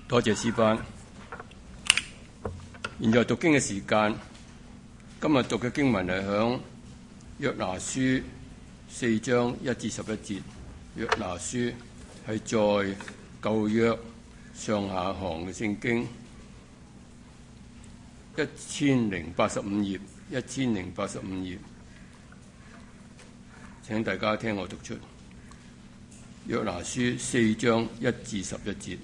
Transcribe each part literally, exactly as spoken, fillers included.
多謝詩班。現在讀經嘅時間，今日讀嘅經文係響約拿書四章一至十一節。約拿書係在舊約上下行嘅聖經，一千零八十五頁，一千零八十五頁。請大家聽我讀出約拿書四章一至十一節。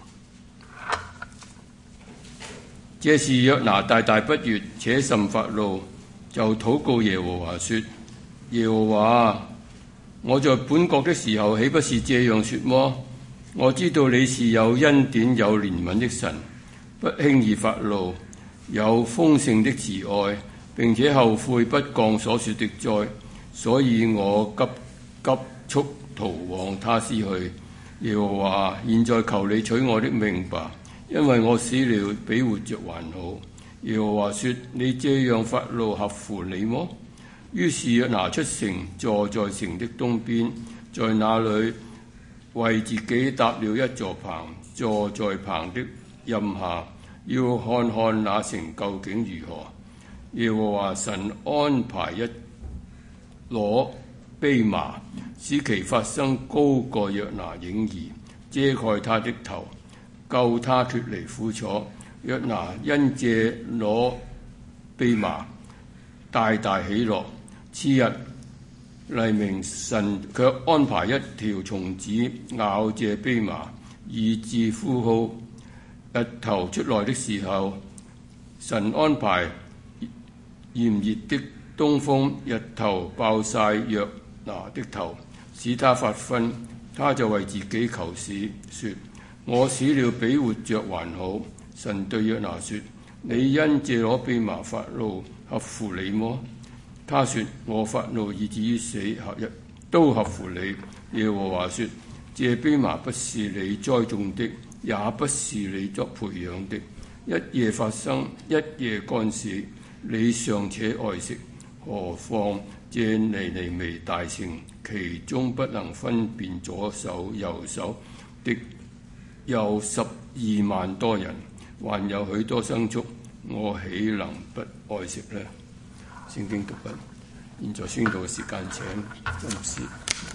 這是約拿大大不悅，且甚發怒，就禱告耶和華說：耶和華，我在本國的時候，豈不是這樣說麼？我知道你是有恩典有憐憫的神，不輕易發怒，有豐盛的慈愛，並且後悔不降所說的災，所以我急急速逃往他施去。耶和華，現在求你取我的命吧，因為我死了比活着還好。耶和華說：你這樣發怒合乎你麼？於是約拿出城，坐在城的東邊，在那裏為自己搭了一座棚，坐在棚的蔭下，要看看那城究竟如何。耶和華神安排一攞蓖麻，使其發生高過約拿影兒，遮蓋他的頭，救他脫離苦楚。約拿因這攞蓖麻大大喜樂。次日黎明，神卻安排一條蟲子咬這蓖麻，以致枯槁。日頭出來的時候，神安排炎熱的東風，日頭爆曬約拿的頭，使他發昏。他就為自己求死，說：我死了比活着還好。神對約拿說：你因這攞蓖麻發怒，合乎你麼？他說：我發怒以至於死，合一都合乎你。耶和華說：這蓖麻不是你栽種的，也不是你作培養的，一夜發生，一夜乾死，你尚且愛惜，何況這尼尼微大城，其中不能分辨左手右手的有十二萬多人，還有許多牲畜，我豈能不愛惜呢？聖經讀畢，現在宣道嘅時間，請張牧師。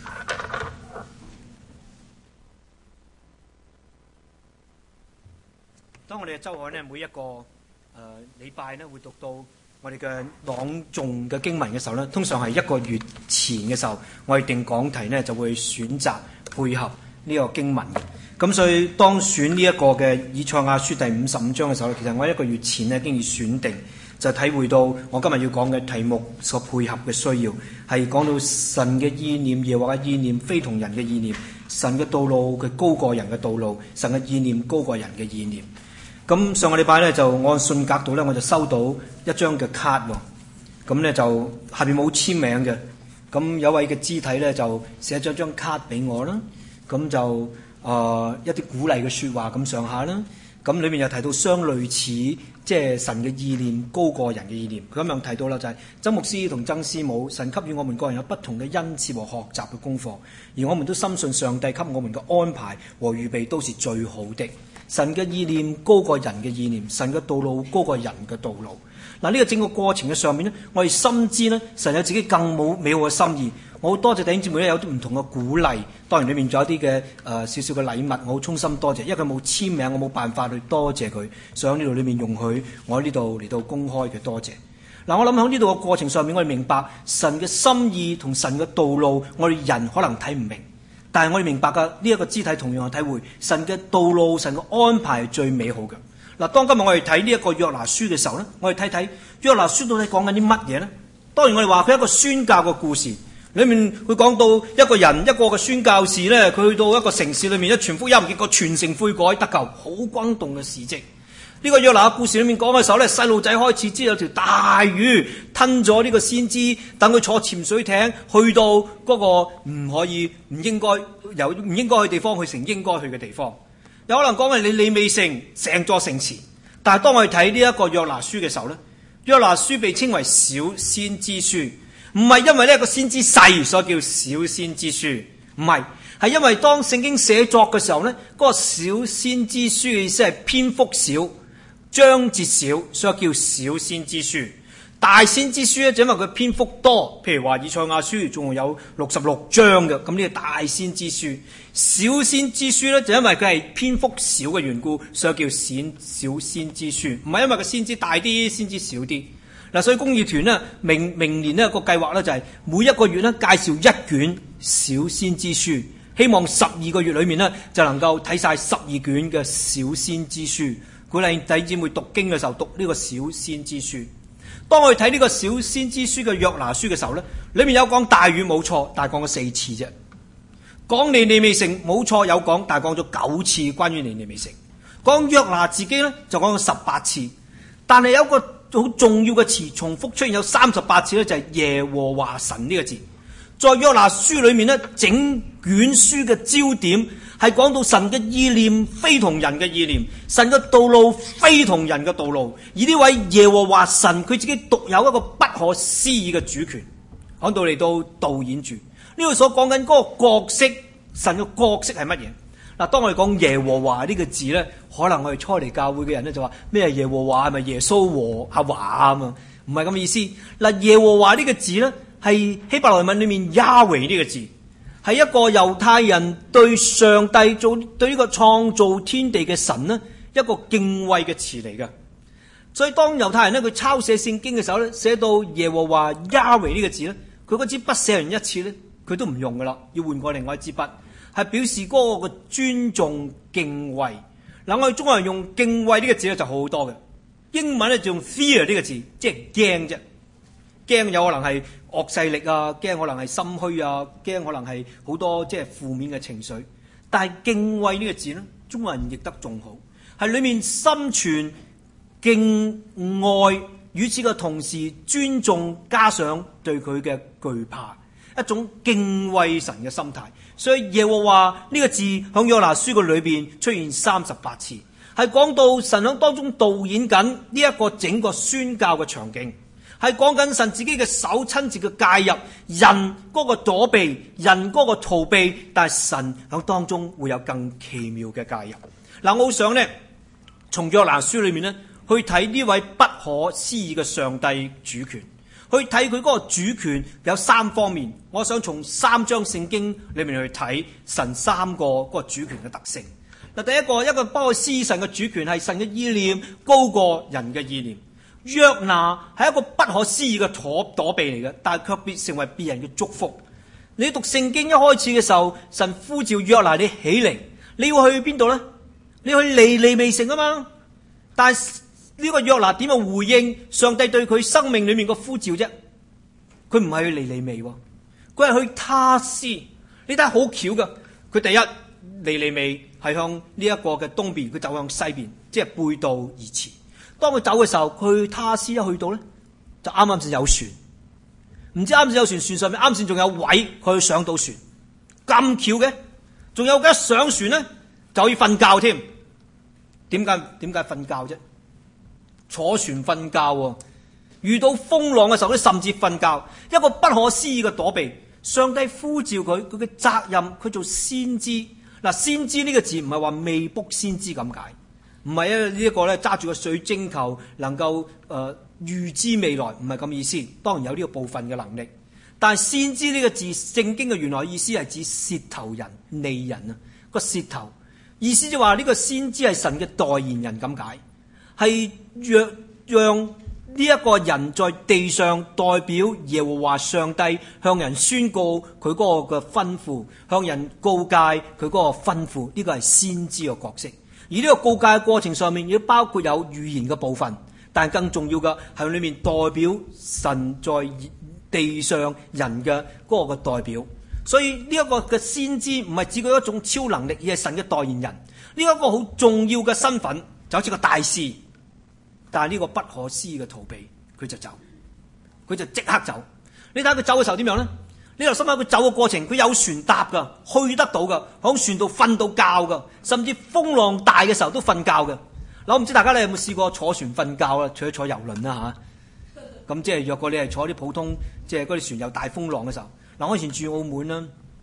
當我哋嘅週刊呢，每一個誒禮拜呢，會讀到我哋嘅朗誦嘅經文嘅時候呢，通常係一個月前嘅時候，我哋定講題呢就會選擇配合呢個經文嘅。咁所以當選呢一個嘅以賽亞書第五十五章嘅時候，其實我一個月前呢已經要選定，就體會到我今日要講嘅題目所配合嘅需要，係講到神嘅意念，耶和華嘅意念非同人嘅意念，神嘅道路佢高過人嘅道路，神嘅意念高過人嘅意念。咁上個禮拜咧就按信格度咧，我就收到一張嘅卡喎，咁咧就下邊冇簽名嘅，咁有位嘅肢體咧就寫咗張卡俾我啦，咁就誒、呃、一啲鼓勵嘅説話咁上下啦，咁裏面又提到相類似，即係神嘅意念高過人嘅意念。佢咁樣提到啦，就係曾牧師同曾師母，神給予我們個人有不同嘅恩賜和學習嘅功課，而我們都深信上帝給我們嘅安排和預備都是最好的。神嘅意念高過人嘅意念，神嘅道路高過人嘅道路。嗱，呢個整個過程嘅上面呢，我哋深知呢，神有自己更冇美好嘅心意。我好多謝弟兄姊妹咧，有啲唔同嘅鼓勵，當然裏面仲有啲嘅誒少少嘅禮物，我好衷心多謝，因為佢冇簽名，我冇辦法去多謝佢，所以喺呢度裏面容許我喺呢度嚟到公開嘅多謝。嗱，我諗喺呢度嘅過程上面，我哋明白神嘅心意同神嘅道路，我哋人可能睇唔明。但係我哋明白嘅呢一個肢體同樣嘅體會，神嘅道路、神嘅安排係最美好嘅。嗱，當今日我哋睇呢一個約拿書嘅時候呢，我哋睇睇約拿書到底講緊啲乜嘢呢？當然我哋話佢係一個宣教嘅故事，裏面會講到一個人一個嘅宣教士呢，佢去到一個城市裏面一傳福音，結果全城悔改得救，好轟動嘅事蹟。呢個約拿嘅故事裏面講嘅時候咧，細路仔開始知道有條大魚吞咗呢個先知，等佢坐潛水艇去到嗰個唔可以、唔應該由唔應該去嘅地方去成應該去嘅地方。有可能講係你利未城成座城池，但係當我哋睇呢一個約拿書嘅時候咧，約拿書被稱為小先知書，唔係因為呢一個先知細所叫小先知書，唔係， 係因為當聖經寫作嘅時候呢，嗰、那個小先知書嘅意思係篇幅少、章節少，所以叫小先知書。大先知書咧就因為佢篇幅多，譬如話以賽亞書仲有六十六章嘅，咁呢個大先知書。小先知書咧就因為佢係篇幅少嘅緣故，所以叫先小先知書，唔係因為個先知大啲，先知少啲。嗱，所以公義團呢，明明年呢個計劃咧就係每一個月咧介紹一卷小先知書，希望十二個月裏面呢就能夠睇晒十二卷嘅小先知書，鼓勵弟兄姊妹讀經嘅時候讀呢個小先知書。當我哋睇呢個小先知書嘅約拿書嘅時候呢，裏面有講大魚冇錯，但係講咗四次啫。講尼尼微城冇錯有講，但係講咗九次關於尼尼微城。講約拿自己呢，就講咗十八次，但係有一個好重要嘅詞重複出現有三十八次呢，就係耶和華神呢個字。在約拿書裏面呢，整卷書嘅焦點係講到神嘅意念非同人嘅意念，神嘅道路非同人嘅道路。而呢位耶和華神佢自己獨有一個不可思議嘅主權，講到嚟到導演住呢度所講緊嗰個角色，神嘅角色係乜嘢？嗱，當我哋講耶和華呢個字呢，可能我哋初嚟教會嘅人呢就話咩耶和華係咪耶穌和阿華啊嘛？唔係咁嘅意思。嗱，耶和華呢個字呢，係希伯來文裏面亞維呢個字，係一個猶太人對上帝做對呢個創造天地嘅神呢一個敬畏嘅詞嚟嘅。所以當猶太人呢，佢抄寫聖經嘅時候呢，寫到耶和華亞維呢個字呢，佢嗰支筆寫完一次呢，佢都唔用噶啦，要換過另外一支筆，係表示嗰個嘅尊重敬畏。嗱，我哋中國人用敬畏呢個字呢就好好多嘅，英文呢就用 fear 呢個字，即係驚啫。驚有可能係惡勢力啊，驚可能係心虛啊，驚可能係好多即係負面嘅情緒。但係敬畏呢個字呢，中國人譯得仲好，係裏面心存敬愛，與此嘅同時尊重，加上對佢嘅懼怕，一種敬畏神嘅心態。所以耶和華呢個字響約拿書嘅裏邊出現三十八次，係講到神響當中導演緊呢一個整個宣教嘅場景，係講緊神自己嘅手親自嘅介入，人嗰個躲避，人嗰個逃避，但係神響當中會有更奇妙嘅介入。嗱，我好想呢，從約拿書裏面呢，去睇呢位不可思議嘅上帝主權，去睇佢嗰個主權有三方面。我想從三章聖經裏面去睇神三個嗰個主權嘅特性。嗱，第一個一個不可思議神嘅主權係神嘅意念高過人嘅意念。約拿係一個不可思議嘅躲躲避嚟嘅，但係卻變成為別人嘅祝福。你讀聖經一開始嘅時候，神呼召約拿你起嚟，你要去邊度呢？你去尼尼微城啊嘛。但係呢個約拿點樣回應上帝對佢生命裏面嘅呼召啫？佢唔係去尼尼微，佢係去他施。你睇下好巧噶，佢第一尼尼微係向呢一個嘅東邊，佢走向西邊，即係背道而馳。當佢走嘅時候，佢去他施一去到咧，就啱啱先有船，唔知啱先有船，船上面啱先仲有位，佢上到船，咁巧嘅，仲有一上船咧就可以瞓覺添。點解點解瞓覺啫？坐船瞓覺喎，遇到風浪嘅時候咧，甚至瞓覺，一個不可思議嘅躲避。上帝呼召佢，佢嘅責任，佢做先知。嗱，先知呢個字唔係話未卜先知咁解。唔係啊！呢一個咧揸住個水晶球能夠誒、呃、預知未來，唔係咁意思。當然有呢個部分嘅能力，但係先知呢個字聖經嘅原來意思係指舌頭人、利人啊，個舌頭意思就話呢個先知係神嘅代言人咁解，係讓讓呢一個人在地上代表耶和華上帝向人宣告佢嗰個嘅吩咐，向人告誡佢嗰個吩咐。呢個係先知嘅角色。而呢個告誡嘅過程上面，亦都包括有預言嘅部分，但係更重要嘅係裏面代表神在地上人嘅嗰個嘅代表。所以呢一個嘅先知唔係指佢一種超能力，而係神嘅代言人。呢一個好重要嘅身份，就好似個大使。但係呢個不可思議嘅逃避，佢就走，佢就即刻走。你睇下佢走嘅時候點樣呢？呢度心諗佢走嘅過程，佢有船搭噶，去得到噶，響船度瞓到覺噶，甚至風浪大嘅時候都瞓覺嘅。嗱，我唔知大家你有冇試過坐船瞓覺啦？除咗坐遊輪啦吓，咁即係若果你係坐啲普通，即係嗰啲船有大風浪嘅時候。嗱，我以前住澳門啦，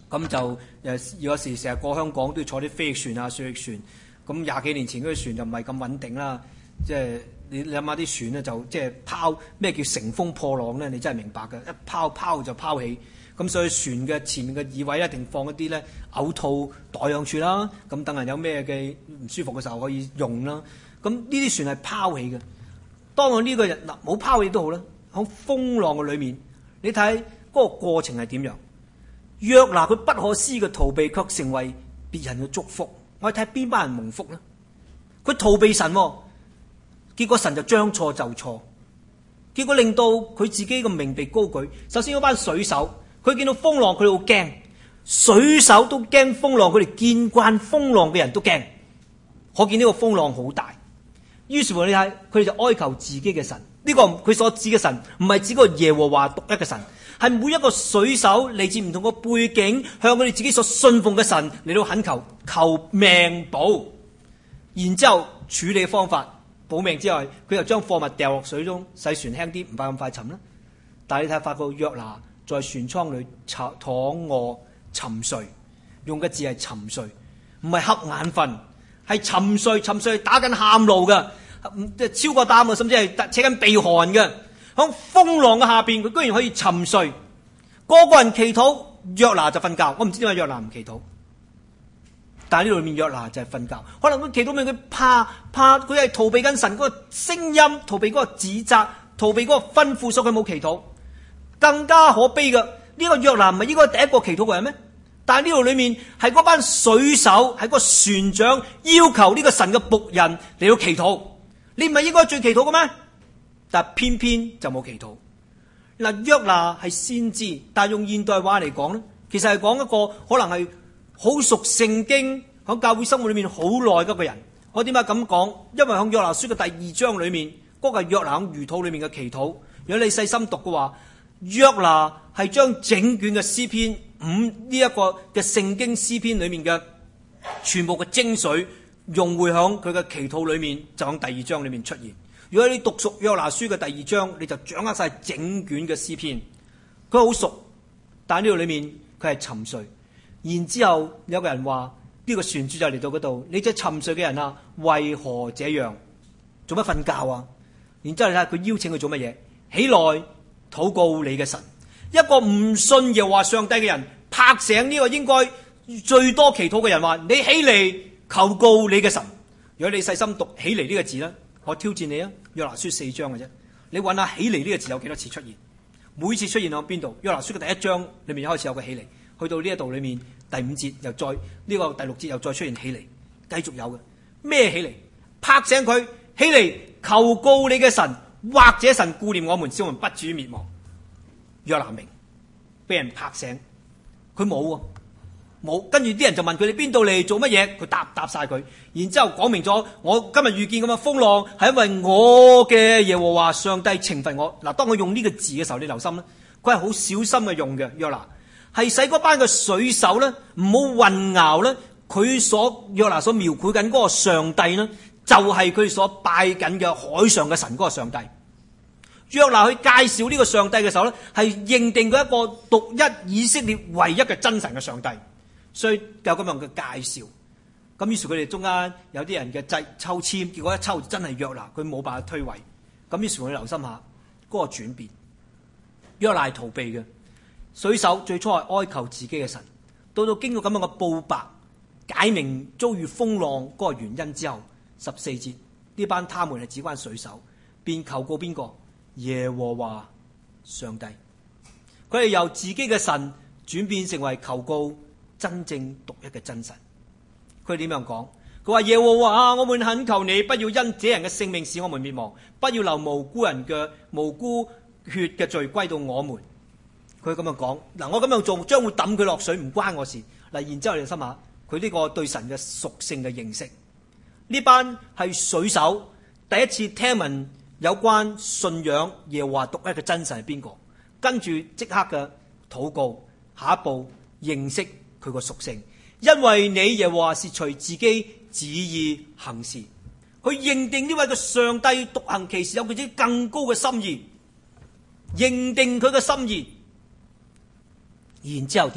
咁就誒有時成日過香港都要坐啲飛翼船啊、水翼船。咁廿幾年前嗰啲船就唔係咁穩定啦，即係你你諗下啲船咧就即係拋咩叫乘風破浪咧？你真係明白嘅，一拋拋就拋起。咁所以船嘅前面嘅椅位一定放一啲咧嘔吐待氧處啦，咁等人有咩嘅唔舒服嘅時候可以用啦。咁呢啲船係拋起嘅。當我呢個人嗱冇拋起都好啦，喺風浪嘅裏面，你睇嗰個過程係點樣？約拿佢不可思議嘅逃避，卻成為別人嘅祝福。我哋睇邊班人蒙福呢？佢逃避神，結果神就將錯就錯，結果令到佢自己嘅名被高舉。首先嗰班水手。佢見到風浪，佢哋好驚，水手都驚風浪，佢哋見慣風浪嘅人都驚。可見呢個風浪好大，於是乎你睇，佢哋就哀求自己嘅神。呢、這個佢所指嘅神，唔係指嗰個耶和華獨一嘅神，係每一個水手嚟自唔同嘅背景，向佢哋自己所信奉嘅神嚟到懇求求命保。然之後處理嘅方法，保命之外，佢又將貨物掉落水中，使船輕啲，唔怕咁快沉啦。但係你睇發覺約拿在船艙裏躺臥沉睡，用嘅字係沉睡，唔係瞌眼瞓，係沉睡。沉睡打緊喊路嘅，即係超過擔啊，甚至係扯緊鼻鼾嘅。響風浪嘅下邊，佢居然可以沉睡。個個人祈禱，約拿就瞓覺。我唔知點解約拿唔祈禱，但係呢度裏面約拿就係瞓覺。可能佢祈禱面佢怕怕，佢係逃避緊神嗰個聲音，逃避嗰個指責，逃避嗰個吩咐，所以佢冇祈禱。更加可悲嘅，呢、這個約拿唔係應該第一個祈禱嘅人咩？但係呢度裏面係嗰班水手，係個船長要求呢個神嘅僕人嚟到祈禱，你唔係應該最祈禱嘅咩？但係偏偏就冇祈禱。嗱，約拿係先知，但係用現代話嚟講咧，其實係講一個可能係好熟聖經喺教會生活裏面好耐嘅一個人。我點解咁講？因為喺約拿書嘅第二章裏面，嗰、那個係約拿喺魚肚裏面嘅祈禱。如果你細心讀嘅話，約拿係將整卷嘅詩篇五呢一個嘅聖經詩篇裏面嘅全部嘅精髓用會響佢嘅祈禱裏面，就響第二章裏面出現。如果你讀熟約拿書嘅第二章，你就掌握晒整卷嘅詩篇。佢好熟，但係呢度裏面佢係沉睡。然之後有個人話呢、這個船主就嚟到嗰度，你隻沉睡嘅人啊，為何這樣？做乜瞓覺啊？然之後你睇下佢邀請佢做乜嘢？起來禱告你嘅神。一個唔信耶和華上帝嘅人，拍醒呢個應該最多祈禱嘅人話：你起嚟求告你嘅神。如果你細心讀起嚟呢個字咧，我挑戰你啊，約拿書四章嘅啫，你揾下起嚟呢個字有幾多次出現？每次出現喺邊度？約拿書嘅第一章裏面一開始有個起嚟，去到呢一度裏面第五節又再呢、這個第六節又再出現起嚟，繼續有嘅咩起嚟？拍醒佢起嚟求告你嘅神，或者神顧念我們，使我們不至於滅亡。約拿明俾人拍醒，佢冇喎，冇。跟住啲人就問佢：你邊度嚟做乜嘢？佢答答晒佢，然之後講明咗：我今日遇見咁嘅風浪，係因為我嘅耶和華上帝懲罰我。嗱，當我用呢個字嘅時候，你留心啦，佢係好小心嘅用嘅。約拿係使嗰班嘅水手咧唔好混淆咧，佢所約拿所描繪緊嗰個上帝咧，就係佢所拜緊嘅海上嘅神嗰個上帝。約拿去介紹呢個上帝嘅時候咧，係認定佢一個獨一以色列唯一嘅真神嘅上帝，所以有咁樣嘅介紹。咁於是佢哋中間有啲人嘅制抽籤，結果一抽真係約拿，佢冇辦法推諉。咁於是佢留心下嗰個轉變。約拿係逃避嘅水手，最初係哀求自己嘅神，到到經過咁樣嘅報白，解明遭遇風浪嗰個原因之後，十四節呢班他們係指關水手，便求告邊個？耶和華上帝。佢哋由自己嘅神轉變成為求告真正獨一嘅真神。佢點樣講？佢話：耶和華，我們懇求你，不要因這人嘅性命使我們滅亡，不要留無辜人嘅無辜血嘅罪歸到我們。佢咁樣講。嗱，我咁樣做將會抌佢落水，唔關我事。嗱，然之後你心下，佢呢個對神嘅屬性嘅認識，呢班係水手第一次聽聞有關信仰耶和華獨一嘅真神係邊個，跟住即刻嘅禱告，下一步認識佢個屬性，因為你耶和華是隨自己旨意行事，佢認定呢位嘅上帝獨行其事，有佢自己更高嘅心意，認定佢嘅心意，然之後點做？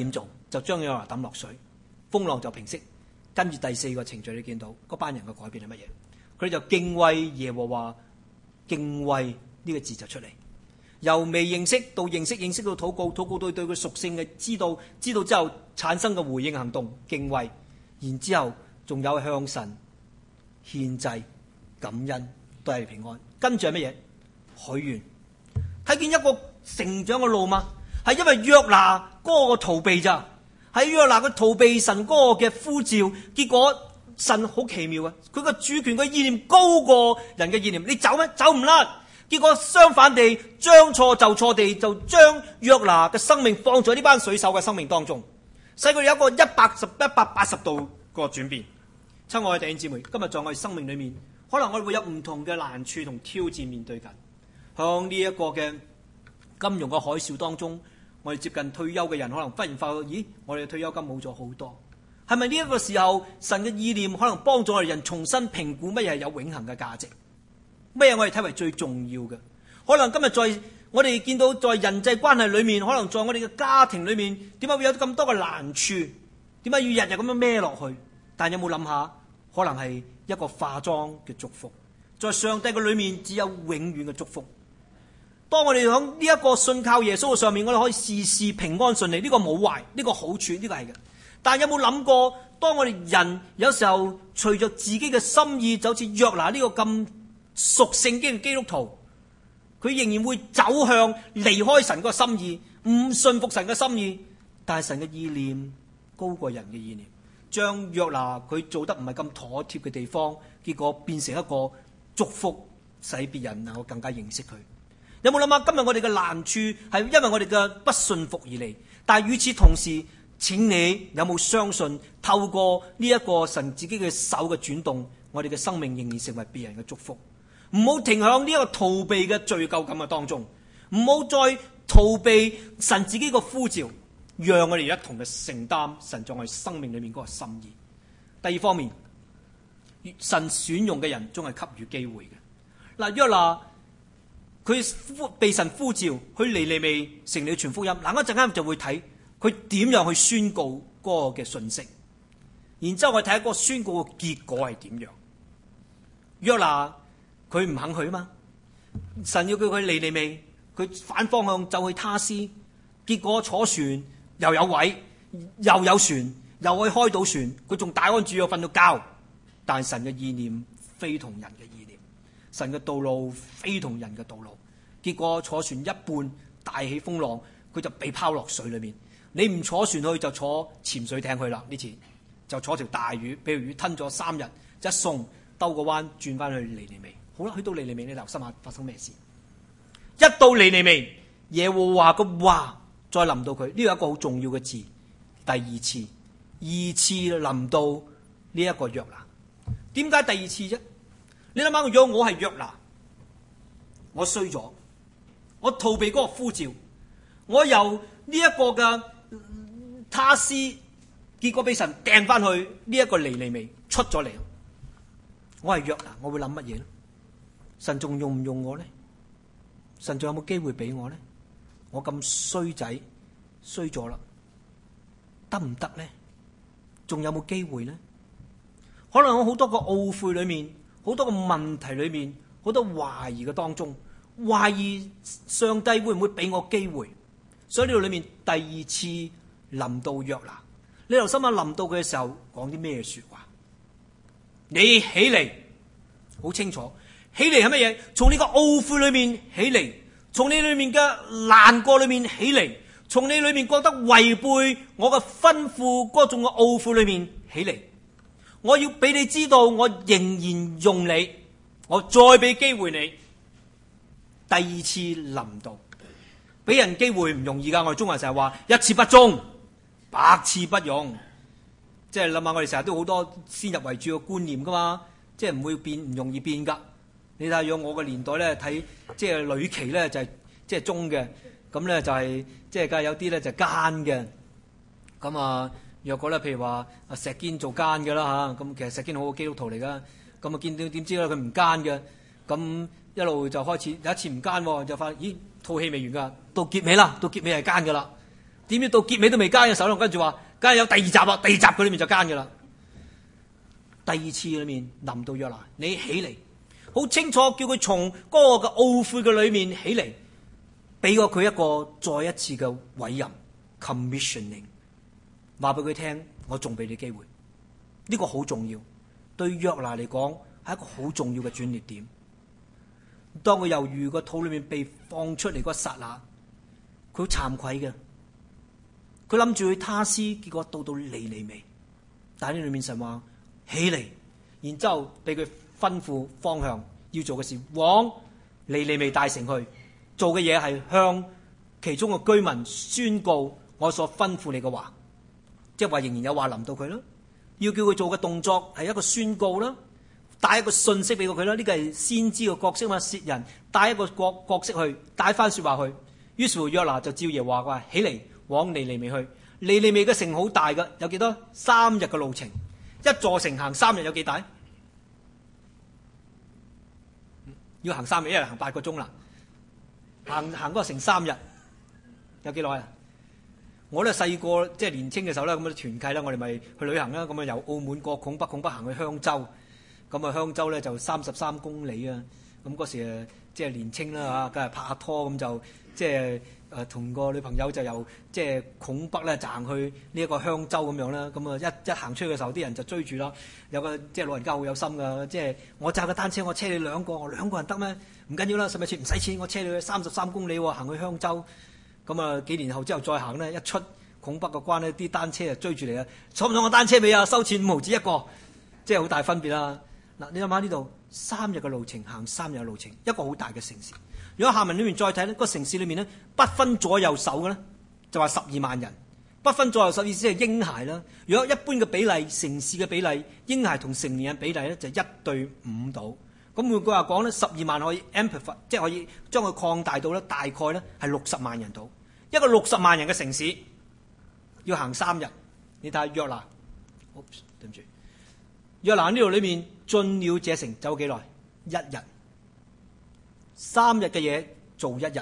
就將約拿抌落水，風浪就平息。跟住第四個程序，你見到嗰班人嘅改變係乜嘢？佢哋就敬畏耶和華，敬畏呢個字就出嚟。由未認識到認識，認識到禱告，禱告到對佢屬性嘅知道，知道之後產生嘅回應行動，敬畏。然之後仲有向神獻祭、感恩，都係平安。跟住係乜嘢？許願。睇見一個成長嘅路嘛？係因為約拿嗰個逃避咋？喺約拿佢逃避神嗰個嘅呼召，結果神好奇妙啊！佢個主權嘅意念高過人嘅意念，你走咩？走唔甩。結果相反地，將錯就錯地，就將約拿嘅生命放在呢班水手嘅生命當中，使佢哋有一個一百十一百八十度個轉變。親愛嘅弟兄姊妹，今日在我哋生命裏面，可能我哋會有唔同嘅難處同挑戰面對緊。向呢一個嘅金融嘅海嘯當中，我哋接近退休嘅人，可能忽然發覺，咦，我哋嘅退休金冇咗好多。係咪呢一個時候，神嘅意念可能幫助我哋人重新評估乜嘢係有永恆嘅價值？咩我哋睇為最重要嘅？可能今日在我哋見到在人際關係裏面，可能在我哋嘅家庭裏面，點解會有咁多嘅難處？點解要日日咁樣孭落去？但有冇諗下，可能係一個化妝嘅祝福，在上帝嘅裏面只有永遠嘅祝福。當我哋喺呢一個信靠耶穌嘅上面，我哋可以事事平安順利，呢個冇壞，呢個好處，呢個係嘅。但有冇諗過，當我哋人有時候隨着自己嘅心意，就好似約拿呢個咁屬聖經嘅基督徒，佢仍然會走向離開神個心意，唔信服神嘅心意。但係神嘅意念高過人嘅意念，將約拿佢做得唔係咁妥協嘅地方，結果變成一個祝福，使別人能夠更加認識佢。有冇諗下，今日我哋嘅難處係因為我哋嘅不信服而嚟？但係與此同時，請你有冇相信，透過呢一個神自己嘅手嘅轉動，我哋嘅生命仍然成為別人嘅祝福。唔好停響呢一個逃避嘅罪疚感嘅當中，唔好再逃避神自己嘅呼召，讓我哋一同嘅承擔神在我哋生命裏面嗰個心意。第二方面，神選用嘅人總係給予機會嘅。嗱，約拿佢被神呼召去尼尼微城裏傳福音，嗱，一陣間就會睇佢點樣去宣告嗰個嘅信息，然之後我睇下嗰個宣告嘅結果係點樣。約拿佢唔肯去啊嘛，神要叫佢尼尼微，佢反方向就去他施，結果坐船又有位，又有船，又可以開到船，佢仲大安住又瞓到覺。但神嘅意念非同人嘅意念，神嘅道路非同人嘅道路，結果坐船一半大起風浪，佢就被拋落水裏面。你唔坐船去就坐潛水艇去啦，呢次就坐條大魚，俾條魚吞咗三日，一送兜個彎轉翻去尼尼微。好啦，去到尼尼微，你留心下發生咩事？一到尼尼微，耶和華嘅話再臨到佢，呢個一個好重要嘅字。第二次，二次臨到呢一個約拿。點解第二次啫？你諗下，如果我係約拿，我衰咗，我逃避嗰個呼召，我由呢一個嘅他施，結果俾神掟翻去呢一個尼尼微出咗嚟。我係約拿，我會諗乜嘢咧？神仲用唔用我咧？神仲有冇機會俾我咧？我咁衰仔衰咗啦，得唔得咧？仲有冇機會咧？可能我好多個懊悔裏面，好多個問題裏面，好多懷疑嘅當中，懷疑上帝會唔會俾我機會？所以呢度裏面第二次臨到約拿，你留心下臨到佢嘅時候講啲咩說話？你起嚟，好清楚，起嚟係乜嘢？從呢個懊悔裏面起嚟，從你裏面嘅難過裏面起嚟，從你裏面覺得違背我嘅吩咐嗰種嘅懊悔裏面起嚟。我要俾你知道，我仍然用你，我再俾機會你。第二次臨到，俾人機會唔容易噶。我哋中國人成日話一次不忠，百次不容。即係諗下，我哋成日都好多先入為主嘅觀念噶嘛，即係唔會變，唔容易變噶。你睇下，用我嘅年代咧睇，即係呂奇咧就係即係忠嘅，咁咧就係即係梗係有啲咧就奸嘅。咁啊。若果咧，譬如話阿石堅做奸嘅啦嚇，咁其實石堅好個基督徒嚟噶，咁啊見到點知咧佢唔奸嘅，咁一路就開始有一次唔奸，就發現咦套戲未完噶，到結尾啦，到結尾係奸噶啦， 點知到結尾都未奸嘅時候，跟住話梗係有第二集啦，第二集佢裏面就奸嘅啦。第二次裏面臨到約拿，你起嚟，好清楚叫佢從嗰個嘅懊悔嘅裏面起嚟，俾過佢一個再一次嘅委任 commissioning， 話俾佢聽，我仲俾你機會，呢個好重要，對約拿嚟講係一個好重要嘅轉捩點。當佢由魚個肚裏面被放出嚟嗰剎那，佢好慚愧嘅，佢諗住去他施，結果到到尼尼微，但係呢裏面神話起嚟，然之後俾佢吩咐方向要做嘅事，往尼尼微大城去做嘅嘢係向其中嘅居民宣告我所吩咐你嘅話，即係話仍然有話臨到佢啦，要叫佢做嘅動作係一個宣告啦，帶一個信息俾過佢啦，呢個係先知嘅角色嘛，薛人帶一個角角色去帶翻說話去。於是乎約拿就照耶和華話起嚟往尼尼微去。尼尼微嘅城好大嘅，有幾多？三日嘅路程，一座城行三日有幾大？要行三日，一日行八個鐘啦。行行嗰個城三日有幾耐啊？我咧細個即係年青嘅時候咧，咁嘅團契啦，我哋咪去旅行啦。咁啊由澳門過拱北，拱北行去香洲。咁啊香洲咧就三十三公里啊。咁嗰時誒即係年青啦嚇，梗係拍下拖咁就即係誒同個女朋友就由即係拱北咧行去呢一個香洲咁樣啦。咁啊一一行出去嘅時候，啲人就追住啦。有個即係老人家好有心噶，即係我揸個單車，我車你兩個，我兩個人得咩？唔緊要啦，使咪錢唔使錢，我車你去三十三公里喎，行去香洲。咁啊幾年後之後再行呢，一出拱北個關呢，啲單車就追住嚟啊！坐唔坐我單車尾啊？收錢五毫子一個，即係好大分別啦。嗱，你諗下呢度三日嘅路程，行三日嘅路程，一個好大嘅城市。如果下文裏面再睇呢，個城市裏面呢，不分左右手嘅呢，就話十二萬人，不分左右手意思係嬰孩啦。如果一般嘅比例，城市嘅比例，嬰孩同成年人比例呢，就一對五度。咁換句話講呢，十二萬可以 amplify，即係可以將佢擴大到呢，大概呢係六十萬人度。一個六十萬人嘅城市要行三日，你睇下約拿，對唔住，約拿呢度裏面進了這城走幾耐？一日，三日嘅嘢做一日，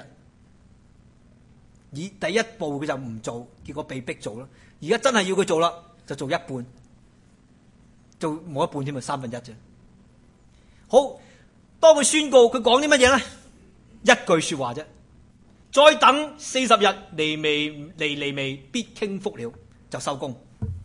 以第一步佢就唔做，結果被逼做啦。而家真係要佢做啦，就做一半，做冇一半添，咪三分一啫。好，當佢宣告，佢講啲乜嘢咧？一句說話啫。再等四十日，尼微尼尼微必傾覆了，就收工。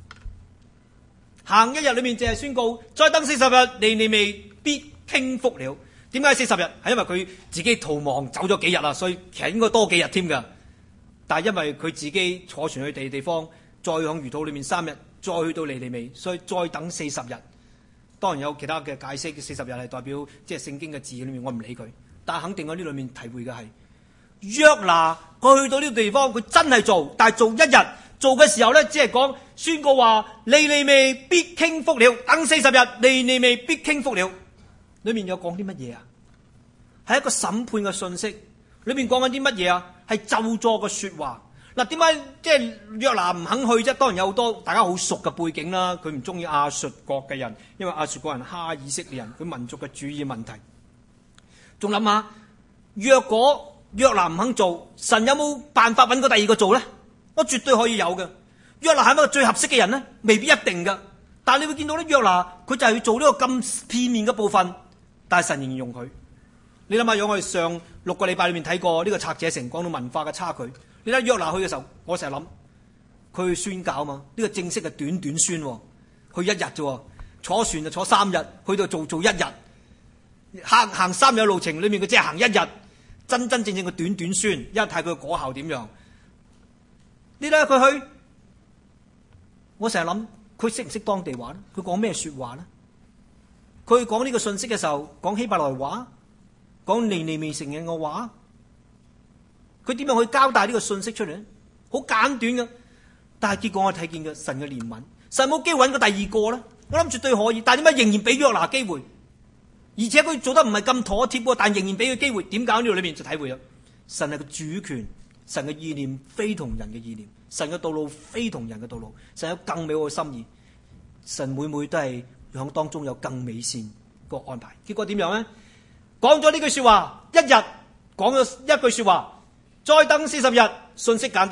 行一日裏面淨係宣告，再等四十日，尼尼微必傾覆了。點解四十日？係因為佢自己逃亡走咗幾日啦，所以其實應該多幾日添㗎。但係因為佢自己坐船去地地方，再響魚肚裏面三日，再去到尼尼微，所以再等四十日。當然有其他嘅解釋，四十日係代表即係聖經嘅字裏面，我唔理佢。但係肯定我呢裏面體會嘅係。約拿佢去到呢個地方，佢真係做，但係做一日做嘅時候呢，只係講宣告話尼尼微必傾覆了，等四十日，尼尼微必傾覆了。裏面有講啲乜嘢啊？係一個審判嘅信息。裏面講緊啲乜嘢啊？係咒詛嘅說話。嗱，點解即係約拿唔肯去啫？當然有好多大家好熟嘅背景啦。佢唔中意亞述國嘅人，因為亞述國人蝦以色列人，佢民族嘅主義問題。仲諗下，若果約拿唔肯做，神有冇辦法揾個第二個做呢？我絕對可以有嘅。約拿係咪個最合適嘅人呢？未必一定嘅。但係你會見到咧，約拿佢就係要做呢個咁片面嘅部分，但係神仍然用佢。你諗下，如果我哋上六個禮拜裏面睇過呢個拆者城，講到文化嘅差距。你睇約拿去嘅時候，我成日諗佢去宣教嘛？呢個正式係短短宣，去一日啫，坐船就坐三日，去到做做一日，行行三日路程裏面佢只係行一日。真真正正嘅短短宣，一睇佢嘅果效點樣？你睇佢去，我成日諗佢識唔識當地話咧？佢講咩說話咧？佢講呢個信息嘅時候，講希伯來話，講尼尼微城人嘅話，佢點樣去交代呢個信息出嚟咧？好簡短嘅，但係結果我睇見嘅神嘅憐憫，神冇機會揾個第二個咧，我諗絕對可以，但係點解仍然俾約拿機會？而且佢做得唔係咁妥帖喎，但仍然俾佢機會。點解呢度裏面就體會咗神係個主權，神嘅意念非同人嘅意念，神嘅道路非同人嘅道路，神有更美好嘅心意，神每每都係響當中有更美善個安排。結果點樣呢？講咗呢句說話，一日講咗一句說話，再等四十日，信息簡單，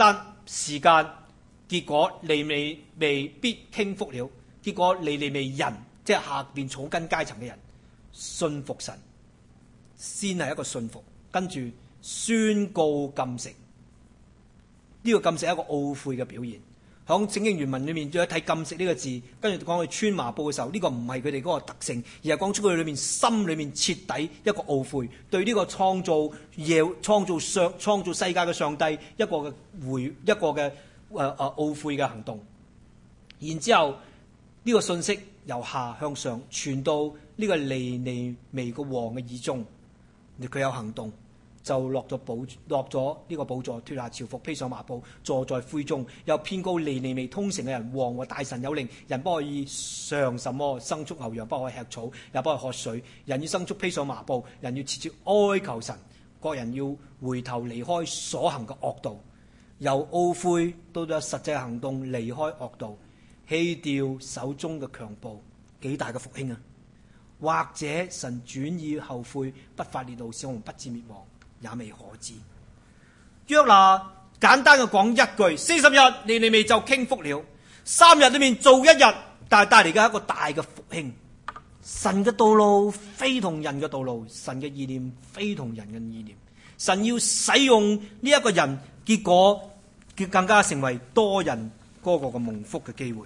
時間，結果尼尼微必傾覆了。結果尼尼微人，即係下邊草根階層嘅人，信服神，先係一個信服，跟住宣告禁食。呢、這個禁食係一個懊悔嘅表現。喺聖經原文裏面，再睇禁食呢個字，跟住講佢穿麻布嘅時候，呢、這個唔係佢哋嗰個特性，而係講出佢哋裏面心裏面徹底一個懊悔，對呢個創造耶創造上創造世界嘅上帝一個嘅回一個嘅誒誒懊悔嘅行動。然之後呢、這個信息由下向上傳到呢個尼尼微個王嘅耳中，佢有行動。就落咗寶落咗呢個寶座，脫下朝服，披上麻布，坐在灰中。又遍告尼尼微通城嘅人，王和大臣有令，人不可以嘗什麼牲畜牛羊，不可以吃草，也不可以喝水。人要牲畜披上麻布，人要切切哀求神。各人要回頭離開所行嘅惡道，由懊悔到咗實際行動，離開惡道，棄掉手中嘅強暴，幾大嘅復興啊！或者神轉意後悔，不發烈怒，使我們不致滅亡。也未可知。約拿簡單嘅講一句，四十日尼尼微就傾覆了。三日裏面做一日，但係帶嚟嘅一個大嘅復興。神嘅道路非同人嘅道路，神嘅意念非同人嘅意念。神要使用呢一個人，結果佢更加成為多人嗰個嘅蒙福嘅機會，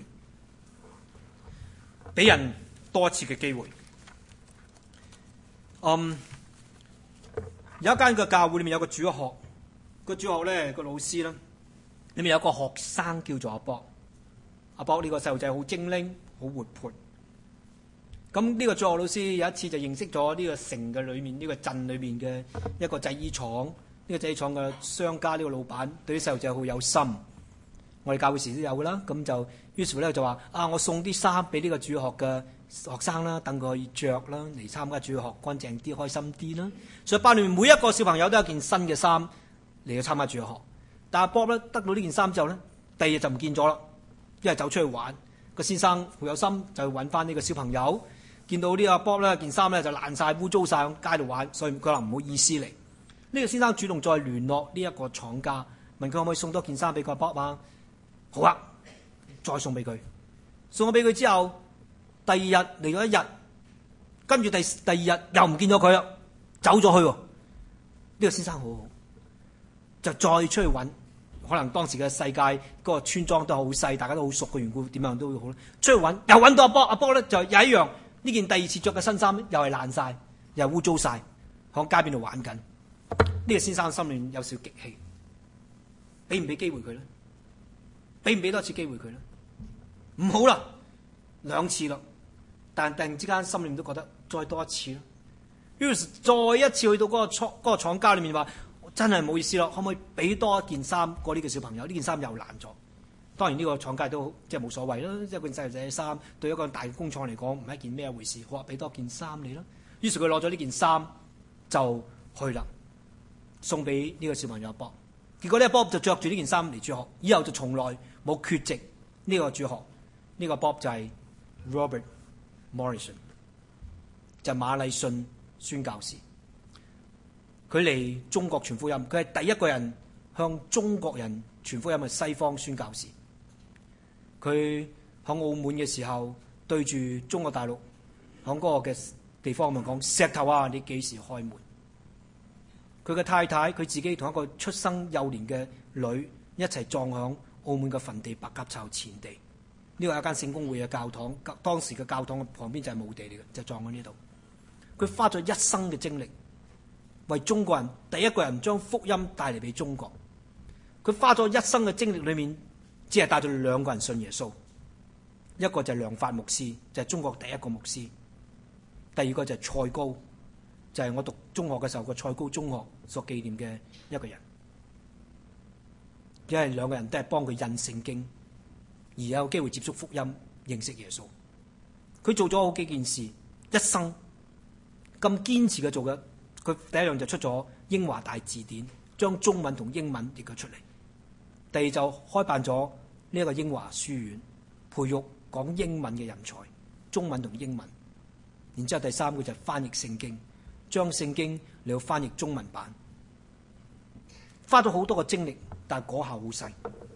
俾人多一次嘅機會。嗯。有一間嘅教會裏面有個主學，個主學咧個老師咧，裏面有個學生叫做阿博。阿博呢個細路仔好精靈，好活潑。咁呢個主學老師有一次就認識咗呢個城嘅裏面，呢個鎮裏面嘅一個製衣廠，呢個製衣廠嘅商家，呢個老闆對啲細路仔好有心。我哋教會時都有噶啦，咁就於是乎咧就話啊，我送啲衫俾呢個主學嘅學生啦，等佢可以着啦，嚟參加主學，乾淨啲，開心啲啦。所以班裏面每一個小朋友都有一件新嘅衫嚟去參加主學。但係 Bob 咧得到呢件衫之後咧，第二日就唔見咗啦，因為走出去玩。個先生好有心，就去揾翻呢個小朋友，見到呢個 Bob 咧件衫咧就爛晒、污糟晒，喺街度玩，所以佢話唔好意思嚟。呢、這個先生主動再聯絡呢一個廠家，問佢可唔可以送多件衫俾個 Bob 啊？好啊，再送俾佢。送咗俾佢之後，第二日嚟咗一日，跟住第第二日又唔見咗佢啦，走咗去喎。呢、這個先生好好，就再出去揾。可能當時嘅世界嗰、那個村莊都好細，大家都好熟嘅緣故，點樣都會好。出去揾又揾到阿波，阿波咧就又一樣。呢件第二次着嘅新衫又係爛晒，又污糟晒，喺街邊度玩緊。呢、這個先生心裏有少極氣，俾唔俾機會佢咧？俾唔俾多次機會佢咧？唔好啦，兩次啦，但突然之間心裏面都覺得再多一次啦。於是再一次去到嗰個廠嗰個廠家裏面話，真係唔好意思咯，可唔可以俾多一件衫過呢個小朋友？呢件衫又爛咗。當然呢個廠家都即係冇所謂啦，一件細路仔嘅衫對一個大工廠嚟講唔係一件咩回事，好話俾多件衫你啦。於是佢攞咗呢件衫就去啦，送俾呢個小朋友Bob。結果呢個Bob就着住呢件衫嚟主學，以後就從來冇缺席呢個主學。呢、這個 Bob 就係 Robert Morrison， 就係馬禮遜宣教士。佢嚟中國傳福音，佢係第一個人向中國人傳福音嘅西方宣教士。佢喺澳門嘅時候，對住中國大陸喺嗰個嘅地方咪講：石頭啊，你幾時開門？佢嘅太太，佢自己同一個出生幼年嘅女一齊葬喺澳門嘅墳地白鴿巢前地。呢個係一間聖公會嘅教堂，當時嘅教堂旁邊就係墓地嚟嘅，就葬喺呢度。佢花咗一生嘅精力，為中國人第一個人將福音帶嚟俾中國。佢花咗一生嘅精力裏面，只係帶咗兩個人信耶穌。一個就係梁發牧師，就係中國第一個牧師；第二個就係蔡高，就係我讀中學嘅時候個蔡高中學所紀念嘅一個人。因為兩個人都係幫佢印聖經，而有機會接觸福音、認識耶穌。佢做咗好幾件事，一生咁堅持嘅做嘅。佢第一樣就出咗英華大字典，將中文同英文譯咗出嚟。第二就開辦咗呢一個英華書院，培育講英文嘅人才，中文同英文。然之後第三個就係翻譯聖經，將聖經嚟到翻譯中文版，花咗好多個精力，但係果效好細。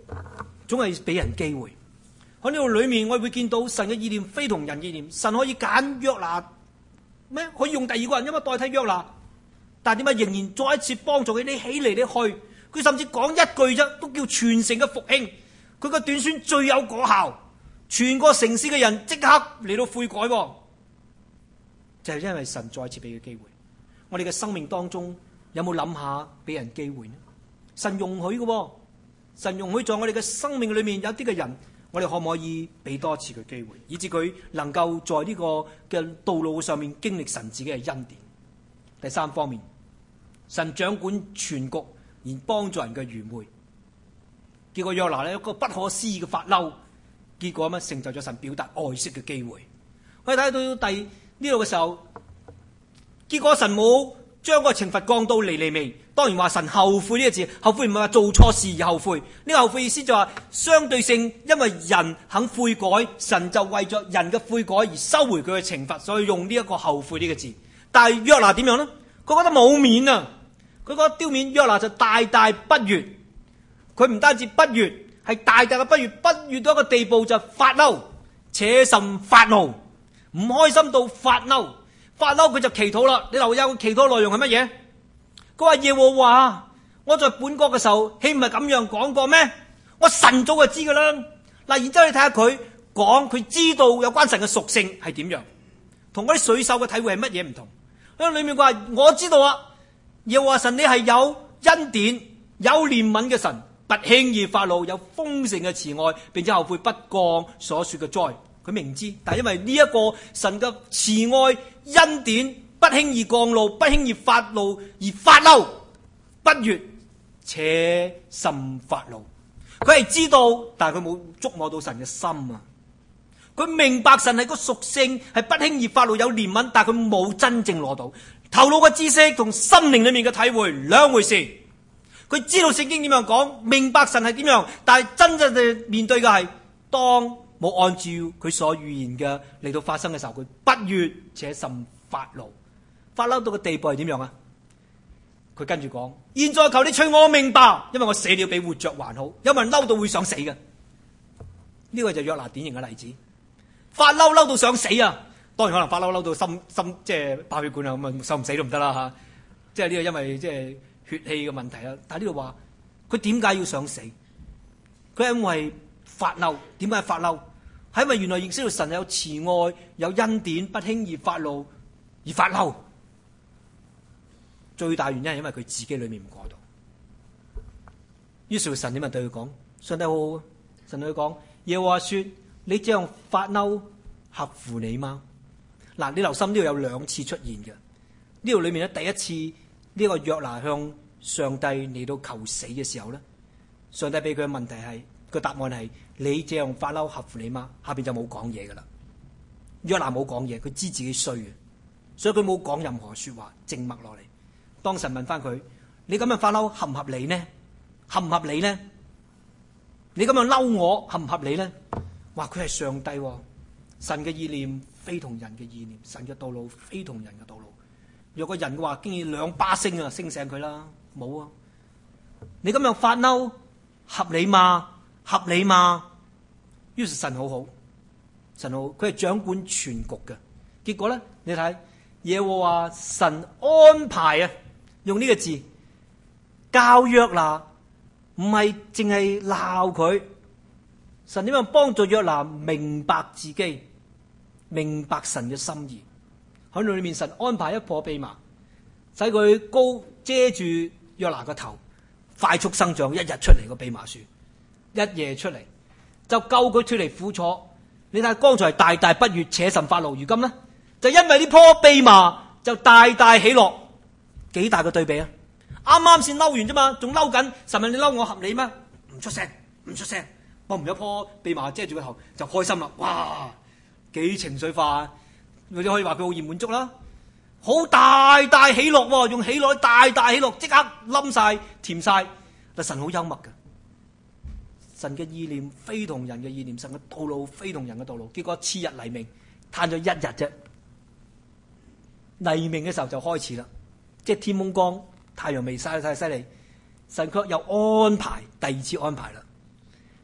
總係俾人機會。喺呢度裏面，我哋會見到神嘅意念非同人意念。神可以揀約拿咩？可以用第二個人，因為代替約拿，但係點解仍然再一次幫助佢？你起嚟，你去。佢甚至講一句啫，都叫全城嘅復興。佢個短宣最有果效，全個城市嘅人即刻嚟到悔改，就係因為神再次俾佢機會。我哋嘅生命當中有冇諗下俾人機會呢？神容許嘅，神容許在我哋嘅生命裏面有啲嘅人，我哋可唔可以俾多次佢機會，以至佢能夠在呢個嘅道路上面經歷神自己嘅恩典？第三方面，神掌管全局，而幫助人嘅愚昧。結果約拿呢一個不可思議嘅發嬲，結果乜成就咗神表達愛惜嘅機會。我哋睇到第呢度嘅時候，結果神冇將個懲罰降到尼尼微。當然話神後悔呢個字，後悔唔係話做錯事而後悔。呢、這個後悔意思就話相對性，因為人肯悔改，神就為咗人嘅悔改而收回佢嘅懲罰，所以用呢一個後悔呢個字。但係約拿點樣呢？佢覺得冇面啊！佢覺得丟面。約拿就大大不悅。佢唔單止不悅，係大大嘅不悅，不悅到一個地步就發嬲，且甚發怒，唔開心到發嬲。發嬲佢就祈禱啦。你留意下佢祈禱內容係乜嘢？佢話耶和華，我在本國嘅時候，豈唔係咁樣講過咩？我晨早就知噶啦。嗱，然之後你睇下佢講，佢知道有關神嘅屬性係點樣，同嗰啲水手嘅體會係乜嘢唔同？喺裏面佢話我知道啊，耶和華神你係有恩典、有憐憫嘅神，不輕易發怒，有豐盛嘅慈愛，並且後悔不降所說嘅災。佢明知，但係因為呢一個神嘅慈愛恩典，不輕易降怒，不輕易發怒而發嬲，不悅且甚發怒。佢係知道，但係佢冇觸摸到神嘅心啊！佢明白神係個屬性，係不輕易發怒，有憐憫，但係佢冇真正攞到頭腦嘅知識同心靈裏面嘅體會兩回事。佢知道聖經點樣講，明白神係點樣，但係真正嘅面對嘅係當冇按照佢所預言嘅嚟到發生嘅時候，佢不悅且甚發怒。發嬲到個地步係點樣啊？佢跟住講：現在求你催我明白，因為我死了比活着還好。有冇人嬲到會想死嘅？呢個就約拿典型嘅例子。發嬲嬲到想死啊！當然可能發嬲嬲到心心即係爆血管啊，咁啊受唔死都唔得啦吓。即係呢個因為即係血氣嘅問題啊。但係呢度話佢點解要想死？佢係因為發嬲。點解發嬲？係因為原來認識到神有慈愛、有恩典，不輕易發怒而發嬲。最大原因係因為佢自己裏面唔過到。於是神點樣對佢講？上帝好好，神對佢講：耶和華說，你這樣發嬲合乎你嗎？嗱，你留心呢度有兩次出現嘅。呢度裏面咧，第一次呢個約拿向上帝嚟到求死嘅時候咧，上帝俾佢嘅問題係個答案係：你這樣發嬲合乎你嗎？下邊就冇講嘢噶啦。約拿冇講嘢，佢知自己衰嘅，所以佢冇講任何說話，靜默落嚟。當神問翻佢：你咁樣發嬲合唔合理呢？合唔合理呢？你咁樣嬲我合唔合理呢？話佢係上帝，神嘅意念非同人嘅意念，神嘅道路非同人嘅道路。若個人嘅話，經已兩巴聲啊，聲醒佢啦，冇啊！你咁樣發嬲合理嘛？合理嘛？於是神好好，神好好，佢係掌管全局嘅。結果咧，你睇耶和華神安排啊！用呢個字教約拿，唔係淨係鬧佢。神點樣幫助約拿明白自己，明白神嘅心意？喺裏面神安排一棵蓖麻，使佢高遮住約拿個頭，快速生長，一日出嚟個蓖麻樹，一夜出嚟就救佢脫離苦楚。你睇剛才大大不悅且甚發怒，如今呢，就因為呢棵蓖麻就大大喜樂。幾大嘅對比啊！啱啱先嬲完啫嘛，仲嬲緊。神問你嬲我合理咩？唔出聲，唔出聲。我唔有棵蓖麻遮住個頭就開心啦！哇，幾情緒化啊！或者可以話佢好易滿足啦，好大大喜樂，用喜樂大大喜樂，即刻冧晒甜晒。但神好幽默嘅，神嘅意念非同人嘅意念，神嘅道路非同人嘅道路。結果次日黎明，嘆咗一日啫。黎明嘅時候就開始啦。即係天蒙光，太陽未曬得太犀利，神卻又安排第二次安排啦。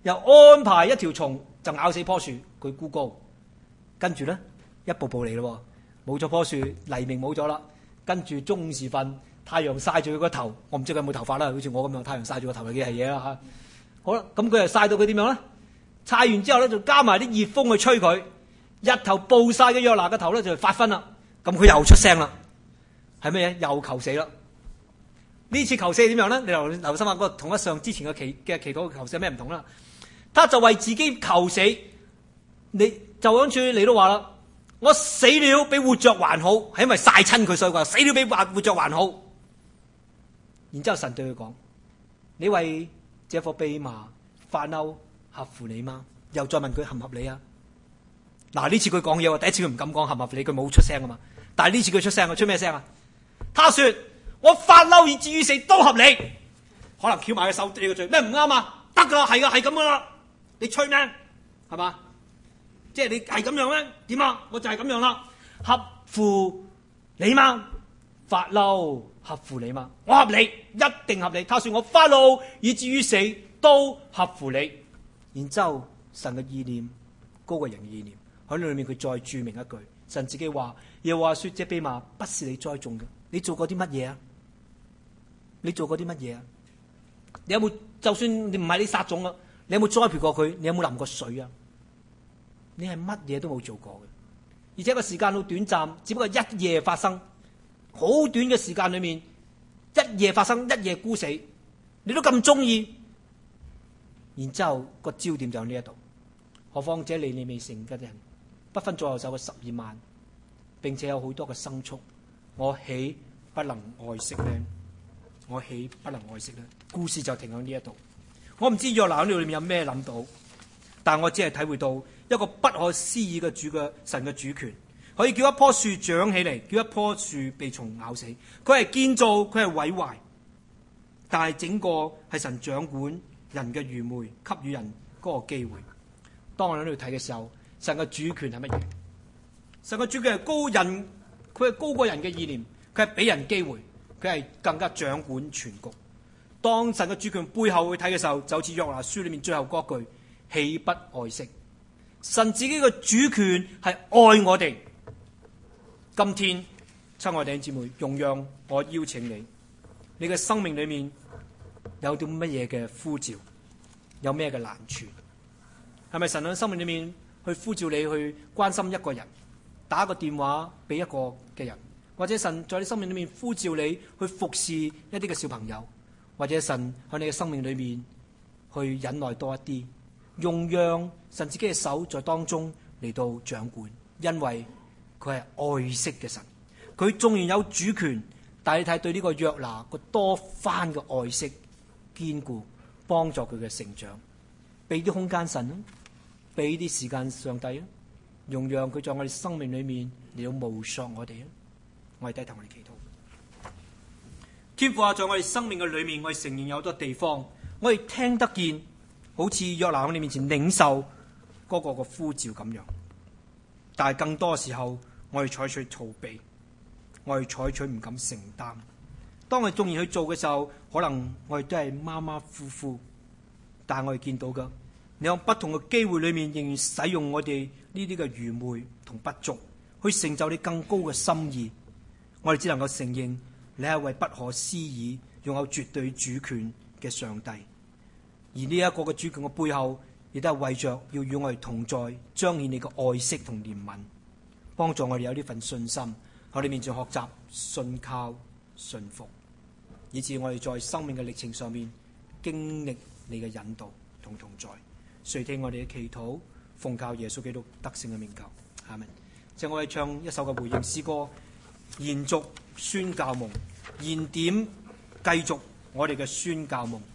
又安排一條蟲就咬死棵樹，佢孤高。跟住咧一步步嚟咯，冇咗棵樹，黎明冇咗啦。跟住中午時分，太陽曬住佢個頭，我唔知佢有冇頭髮啦，好似我咁樣，太陽曬住個頭係幾係嘢啦嚇。好啦，咁佢又曬到佢點樣咧？曬完之後咧，就加埋啲熱風去吹佢，日頭暴曬嘅約拿嘅頭咧就發昏啦。咁佢又出聲啦，係咩嘢？又求死啦！呢次求死點樣咧？你留留心下嗰個同一上之前嘅祈嘅祈禱求死有咩唔同啦？他就為自己求死，你就好似你都話啦，我死了比活着還好，係因為曬親佢所以話死了比活着還好。然之後神對佢講：你為這顆蓖麻發嬲合乎你嗎？又再問佢合唔合理啊？嗱，呢次佢講嘢喎，第一次佢唔敢講合唔合理，佢冇出聲啊嘛。但係呢次佢出聲，佢出咩聲啊？他說：我發嬲以至於死都合理。可能翹埋個手對個嘴，咩唔啱啊？得噶，係噶，係咁噶啦。你吹咩？係嘛？即係你係咁樣咩？點啊？我就係咁樣啦。合乎你嗎？發嬲合乎你嗎？我合理，一定合理。他說我發怒以至於死都合乎你。然之後神嘅意念高過人嘅意念，喺裏面佢再注明一句，神自己話：耶和華說這蓖麻不是你栽種嘅，你做過啲乜嘢啊？你做過啲乜嘢啊？你有冇？就算你唔係你撒種啊，你有冇栽培過佢？你有冇淋過水啊？你係乜嘢都冇做過嘅，而且個時間好短暫，只不過一夜發生，好短嘅時間裏面，一夜發生，一夜孤死，你都咁中意，然之後個焦點就喺呢一度。何況這尼尼微城嘅人不分左右手嘅十二萬，並且有好多嘅牲畜，我豈不能愛惜呢？我豈不能愛惜呢？故事就停喺呢一度。我唔知約拿喺呢度裏面有咩諗到，但我只係體會到一個不可思議嘅主嘅神嘅主權，可以叫一棵樹長起嚟，叫一棵樹被蟲咬死。佢係建造，佢係毀壞，但係整個係神掌管人嘅愚昧，給予人嗰個機會。當我喺呢度睇嘅時候，神嘅主權係乜嘢？神嘅主權係高人，佢係高過人嘅意念，佢係俾人機會，佢係更加掌管全局。當神嘅主權背後去睇嘅時候，就好似約拿書裏面最後嗰句：豈不愛惜？神自己嘅主權係愛我哋。今天，親愛弟兄姊妹，容讓我邀請你，你嘅生命裏面有啲乜嘢嘅呼召，有咩嘅難處？係咪神喺生命裏面去呼召你去關心一個人，打個電話俾一個嘅人，或者神在你生命裏面呼召你去服侍一啲嘅小朋友，或者神喺你嘅生命裏面去忍耐多一啲，容讓神自己嘅手在當中嚟到掌管，因為佢係愛惜嘅神，佢縱然有主權，但係你睇對呢個約拿個多番嘅愛惜、堅固，幫助佢嘅成長，俾啲空間神，俾啲時間上帝，容讓佢在我哋生命裏面嚟到冒索我哋。我哋低頭，我哋祈禱。天父啊，在我哋生命嘅裏面，我哋承認有好多地方，我哋聽得見，好似約拿喺你面前領受嗰個個呼召咁樣，但係更多時候，我哋採取逃避，我哋採取唔敢承擔。當我哋縱然去做嘅時候，可能我哋都係馬馬虎虎，但係我哋見到嘅，你有不同嘅機會裏面，仍然使用我哋呢啲嘅愚昧同不足，去成就你更高嘅心意。我哋只能夠承認，你係一位不可思議、擁有絕對主權嘅上帝。而呢一個嘅主權嘅背後，亦都係為着要與我哋同在，彰顯你嘅愛惜同憐憫，幫助我哋有呢份信心，喺你面前學習信靠、信服，以致我哋在生命嘅歷程上面經歷你嘅引導同同在。垂聽我哋嘅祈禱，奉靠耶穌基督得勝嘅名求，阿們。就我哋唱一首嘅回應詩歌，延續宣教夢，燃點繼續我哋嘅宣教夢。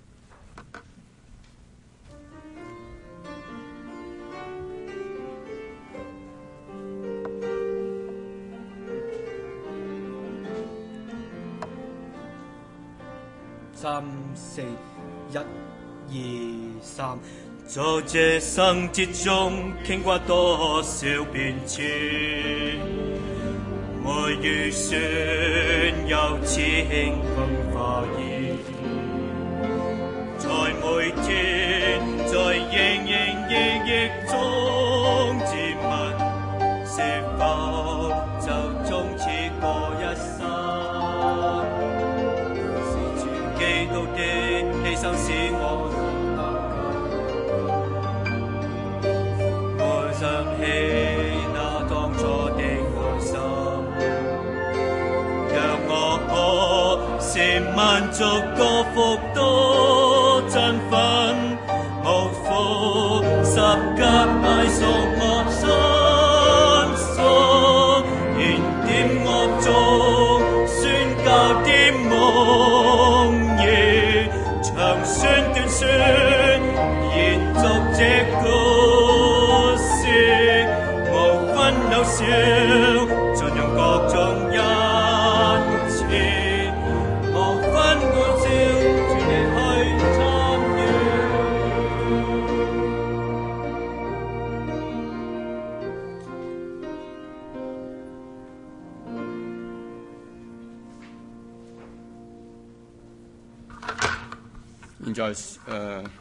三四一二三，在這生節中傾過多少變遷，每遇酸又似輕風化煙，在每天在記憶中自問，是否就終此過一生？是主基督的犧牲使我回想起那當初的愛心，讓我可是萬族歌福多振奮，無負十架愛屬我身上，燃點惡中宣教的夢兒，長宣短宣，延續這故事，無分有少，盡用各種恩賜，無分歡笑，全力去參與。 現在誒、呃、